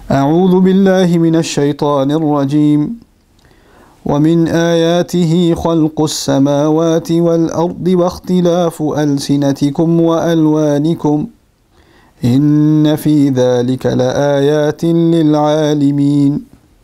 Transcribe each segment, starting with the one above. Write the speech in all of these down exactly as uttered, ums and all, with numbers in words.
أعوذ بالله من الشيطان الرجيم ومن آياته خلق السماوات والأرض واختلاف ألسنتكم وألوانكم إن في ذلك لآيات للعالمين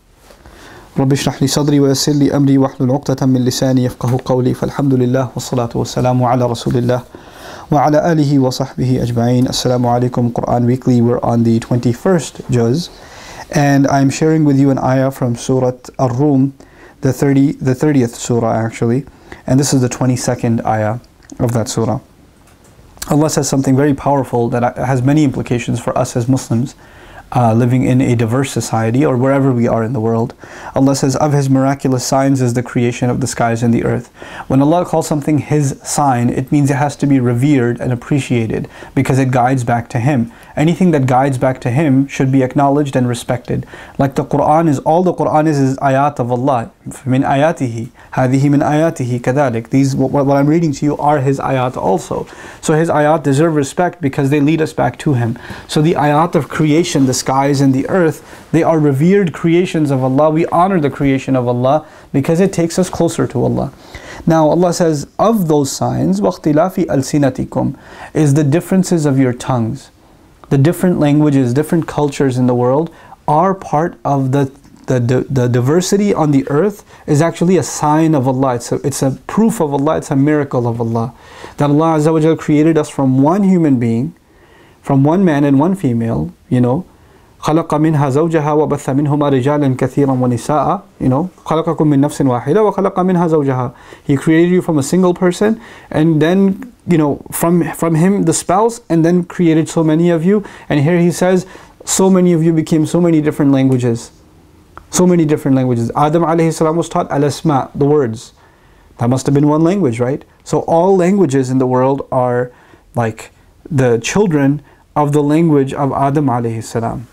رب اشرح لي صدري ويسر لي أمري واحلل عقدة من لساني يفقه قولي فالحمد لله والصلاة والسلام على رسول الله وعلى آله وصحبه أجمعين. Assalamu alaikum. Quran Weekly. We're on the twenty-first juz, and I'm sharing with you an ayah from Surah Ar-Rum, the thirty, the thirtieth surah actually, and this is the twenty-second ayah of that surah. Allah says something very powerful that has many implications for us as Muslims uh, living in a diverse society or wherever we are in the world. Allah says, of His miraculous signs is the creation of the skies and the earth. When Allah calls something His sign, it means it has to be revered and appreciated because it guides back to Him. Anything that guides back to Him should be acknowledged and respected. Like the Quran is, all the Quran is is ayat of Allah. Min ayatihi, hadihi min ayatihi kadalik. These, what, what I'm reading to you are His ayat also. So His ayat deserve respect because they lead us back to Him. So the ayat of creation, the skies and the earth, they are revered creations of Allah. We honor the creation of Allah because it takes us closer to Allah. Now Allah says, of those signs, وَاخْتِلَافِ أَلْسِنَتِكُمْ, is the differences of your tongues. The different languages, different cultures in the world are part of the, the, the, the diversity on the earth is actually a sign of Allah. It's a, it's a proof of Allah, it's a miracle of Allah. That Allah Azza wa Jal created us from one human being, from one man and one female, you know, خلق منها زوجها وبث منهما رجالا كثيرا ونساء, you know, خلقكم من نفس واحدة وخلق منها زوجها. He created you from a single person, and then, you know, from from him the spouse, and then created so many of you. And here He says, so many of you became so many different languages. So many different languages. Adam alayhi salam was taught al-asma, the words. That must have been one language, right? So all languages in the world are like the children of the language of Adam alayhi salam.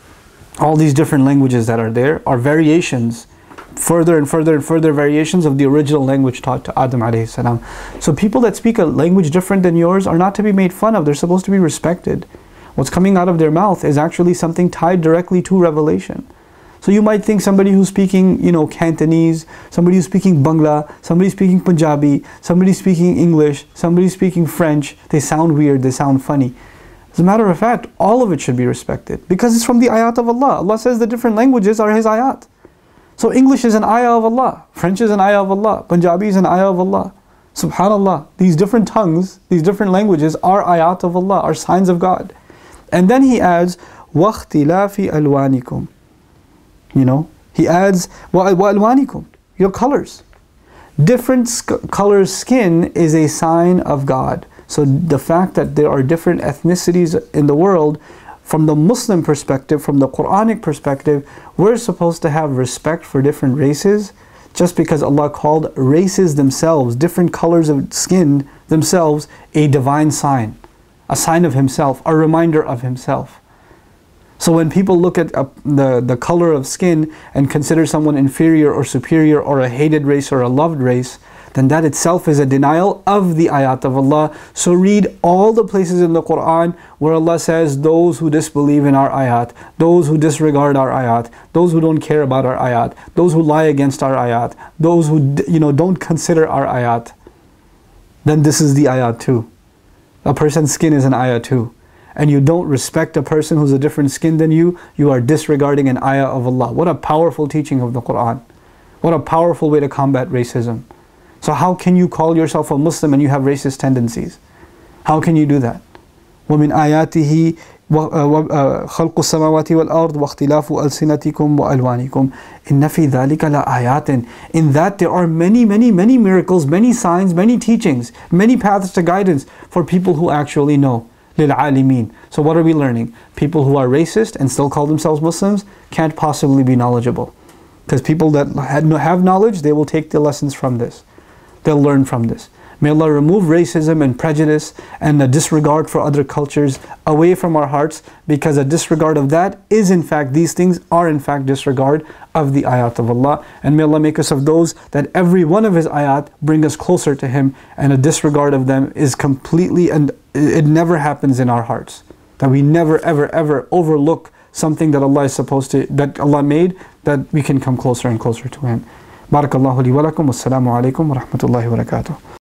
All these different languages that are there are variations, further and further and further variations of the original language taught to Adam alayhi salam. So people that speak a language different than yours are not to be made fun of. They're supposed to be respected. What's coming out of their mouth is actually something tied directly to revelation. So you might think somebody who's speaking, you know, Cantonese, somebody who's speaking Bangla, somebody speaking Punjabi, somebody speaking English, somebody speaking French, they sound weird, they sound funny. As a matter of fact, all of it should be respected because it's from the ayat of Allah. Allah says the different languages are His ayat. So English is an ayah of Allah, French is an ayah of Allah, Punjabi is an ayah of Allah. Subhanallah, these different tongues, these different languages are ayat of Allah, are signs of God. And then He adds, وَاخْتِلَافِ أَلْوَانِكُمْ. You know, He adds, وَأَلْوَانِكُمْ, your colors. Different colors skin is a sign of God. So the fact that there are different ethnicities in the world, from the Muslim perspective, from the Quranic perspective, we're supposed to have respect for different races, just because Allah called races themselves, different colors of skin themselves, a divine sign, a sign of Himself, a reminder of Himself. So when people look at uh, the, the color of skin and consider someone inferior or superior or a hated race or a loved race, then that itself is a denial of the ayat of Allah. So read all the places in the Quran where Allah says, those who disbelieve in our ayat, those who disregard our ayat, those who don't care about our ayat, those who lie against our ayat, those who, you know, don't consider our ayat, then this is the ayat too. A person's skin is an ayat too. And you don't respect a person who's a different skin than you, you are disregarding an ayah of Allah. What a powerful teaching of the Quran. What a powerful way to combat racism. So how can you call yourself a Muslim and you have racist tendencies? How can you do that? وَمِنْ آيَاتِهِ خَلْقُ السَّمَاوَاتِ وَالْأَرْضِ وَاخْتِلَافُ أَلْسِنَتِكُمْ وَأَلْوَانِكُمْ إِنَّ فِي ذَلِكَ لَآيَاتٍ. In that there are many, many, many miracles, many signs, many teachings, many paths to guidance for people who actually know. لِلْعَالِمِينَ. So what are we learning? People who are racist and still call themselves Muslims can't possibly be knowledgeable. Because people that have knowledge, they will take the lessons from this. They'll learn from this. May Allah remove racism and prejudice and a disregard for other cultures away from our hearts, because a disregard of that is in fact, these things are in fact disregard of the ayat of Allah. And may Allah make us of those that every one of His ayat bring us closer to Him, and a disregard of them is completely, and it never happens in our hearts. That we never ever ever overlook something that Allah is supposed to, that Allah made, that we can come closer and closer to Him. Barakallahu li wa lakum. Wassalamu alaikum wa rahmatullahi wa barakatuh.